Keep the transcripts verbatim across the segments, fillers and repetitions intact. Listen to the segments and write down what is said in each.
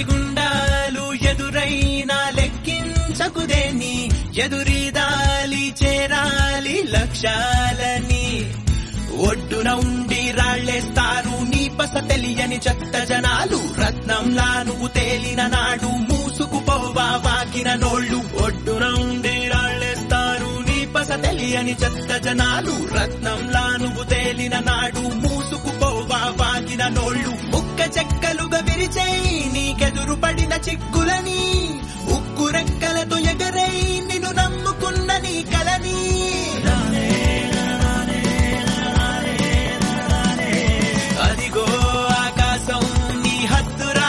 సుడిగుండాలు ఎదురైనా లెక్కించకుదేని ఎదురీదాలి చేరాలి లక్ష్యాలని ఒడ్డున ఉండి రాళ్లేస్తారు నీ పస తెలియని చెత్త జనాలు రత్నంలా నువ్వు తేలిన నాడు మూసుకుపోవా వాకిన నోళ్ళు ఒడ్డున ఉండి రాళ్లేస్తారు నీ పస తెలియని చెత్త జనాలు రత్నంలా నువ్వు తేలిన నాడు మూసుకుపోవా వాకిన నోళ్ళు ముక్క చెక్కలుగా విరిచేయి నీకెదురు పడిన చిక్కులని ఉక్కు రెక్కలతో ఎగరై నిన్ను నమ్ముకున్న నీ కలని అదిగో ఆకాశం నీ హద్దురా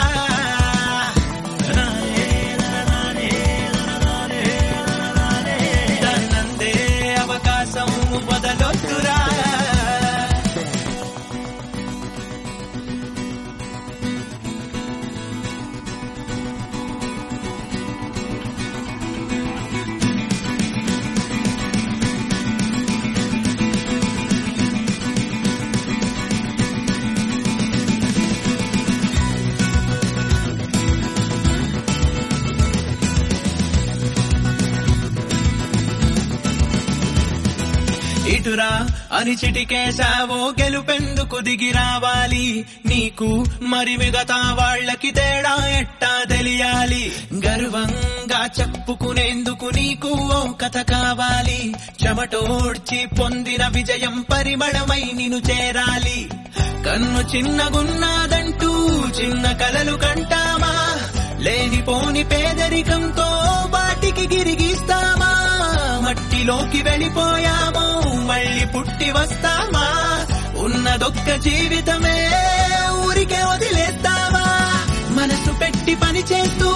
దాన్నందే అవకాశం వదలొద్దురా ఇటురా అని చిటికేశావో గెలుపెందుకు దిగి రావాలి నీకు మరి మిగతా వాళ్ళకి తేడా ఎట్టా తెలియాలి గర్వంగా చెప్పుకునేందుకు నీకు ఓ కథ కావాలి చెమటోడ్చి పొందిన విజయం పరిమళమై నిన్ను చేరాలి కన్ను చిన్నగున్నాదంటూ చిన్న కలలు కంటామా లేనిపోని పేదరికంతో వాటికి గిరిగిస్తామా మట్టిలోకి వెళ్ళిపోయామో మళ్ళీ పుట్టి వస్తామా ఉన్నదొక్క జీవితమే ఊరికే వదిలేస్తామా మనసు పెట్టి పని చేస్తూ